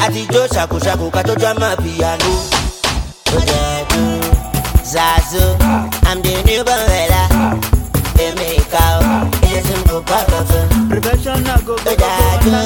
àtijọ́ ṣàkóṣàkó ká tó já máa piano. Ó jẹ́ dùn Zazu, I'm the new Bavela. Èmi ìka o, ilé tí mo bá lọ fún. Professional go go go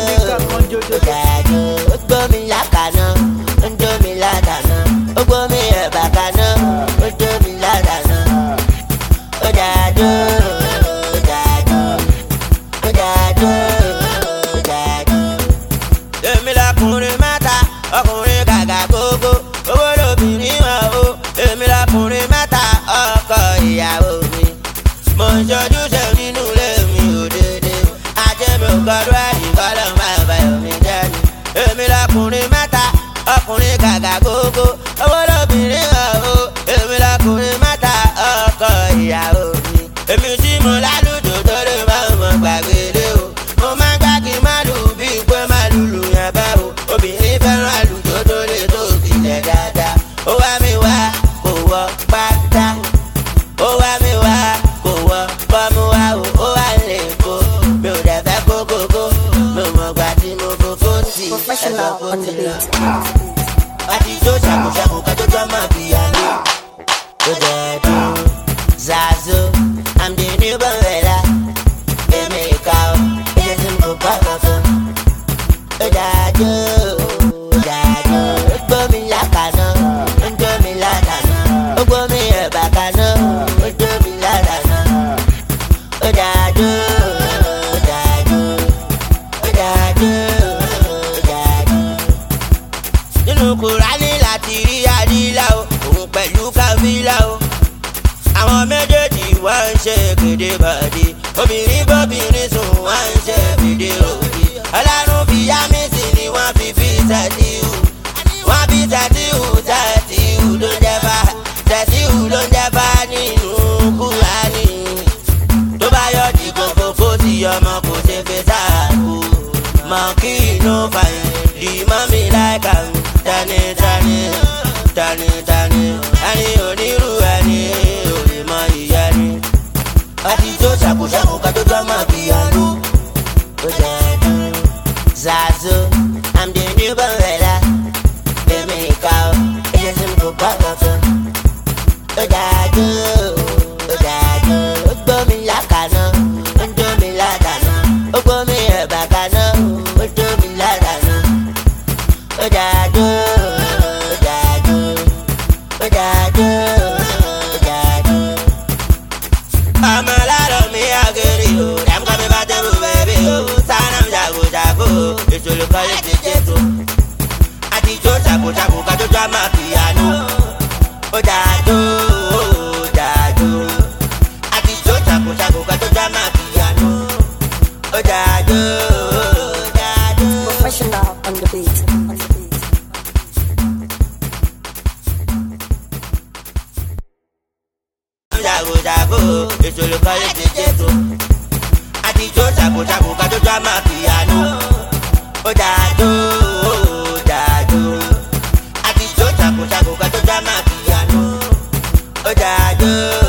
ó dájú, ó gbómi lákàná, ó ń dómi ládàná, ó gbómi ẹ̀bà kaná, ó dómi ládàná. Ó dájú, ó dájú, ó dájú, ó dájú. Èmi lọkùnrin mẹ́ta, ọkùnrin gàgà gógó, owó lóbìnrin wọn o. Èmi lọkùnrin mẹ́ta, ọkọ ìyàwó mi. Mo ń ṣojúṣe nínú ilé mi ò dédé. Ajé mi ò gbọdọ̀ ẹ̀yìn kọ́lọ́ máa bàyọ̀ mi jẹ́ ni. Èmi lọkùnrin mẹ́ta, ọkùnrin gàgà gógó, owó lóbìnrin wọn o. Èmi lọkùnrin mẹ́ta, ọkọ ìyàwó mi. Èmi tí mo lálùjọ tó lè máa mọ̀ gbàgbé lé o. Mo máa ń gbá kí má lù bí pé má lùlù yẹn bá o. Obìnrin fẹ́ràn àlùjọ tó lè tó ìlẹ̀ dáadáa. Ó wá mi wá kò wọ pátá. Ó wá mi wá kò wọ bọ́mú wá o. Ó wá lè kó mi ò dẹ̀ fẹ́ kókókó. Mi ò mọ̀ gbà tí mo kó fóòtì ẹ̀sọ́ fóòtì lọ. Àtijọ́ ṣàkóṣàkó ká tó jọ máa piano. Ó jẹ́ dùn Zazu, I'm the new Bavela. Èmi ìka o, ilé tí mo bá lọ fún. Ó dájú, ó dájú, ó gbómi lákàná, ó ń dómi ládàná, ó gbómi ẹ̀bà kaná, ó dómi ládàná. Ó dájú, ó dájú, ó dájú, ó dájú. Nínú Kùránì láti rí àdílà o, òun pẹ̀lú kábílà o. Àwọn méjèèjì wá ń ṣe kéde bàdé. Obìnrin bóbìnrin sùn wá ń ṣe kéde òbí. Ọlọ́run fi yá mi sí ni wọ́n fi tẹ̀síhù. Wọ́n fi tẹ̀síhù ló ń jẹ́ bá. Tẹ̀síhù ló ń jẹ́ bá nínú Kùránì. Tó bá yọ di kókókó tí ọmọ kò ṣe fẹ́ sáàkó. Mọ̀kì ló fàyè di mọ́mí láìka mi. Tani ẹni onírú ẹni òye mọ ìyá ni. Àtijọ́ ṣàkóṣàkó ká tó jọ máa piano. Ó jẹ́ dùn Zazu, I'm the new Bavela. Èmi ìka o, ilé tí mo bá lọ fún. Ó dájú, ó dájú, ó gbómi lákàná, ó ń dómi ládàná, ó gbómi ẹ̀bà kaná, ó dómi ládàná. Ó dájú, ó dájú, ó dájú, ó dájú. Ọmọ lárọ̀ mi àgẹ̀rì o, dàm kọ́ mi bá tẹ́bù bẹ́bí o. Sáná mi ṣàkóṣàkó, ìṣòro kan lè ti jẹ́ tó. Àtijọ́ ṣàkóṣàkó ká tó já máa piano. Ó dájú, ó dájú. Àtijọ́ ṣàkóṣàkó ká tó já máa piano. Ó dájú, ó dájú. Professional on the beat. Ṣàkóṣàkó, ìṣòro kan lè ti jẹ́ tó. Àtijọ́ ṣàkóṣàkó ká tó já máa piano. Ó dájú, ó dájú. Àtijọ́ ṣàkóṣàkó ká tó já máa piano. Ó dájú.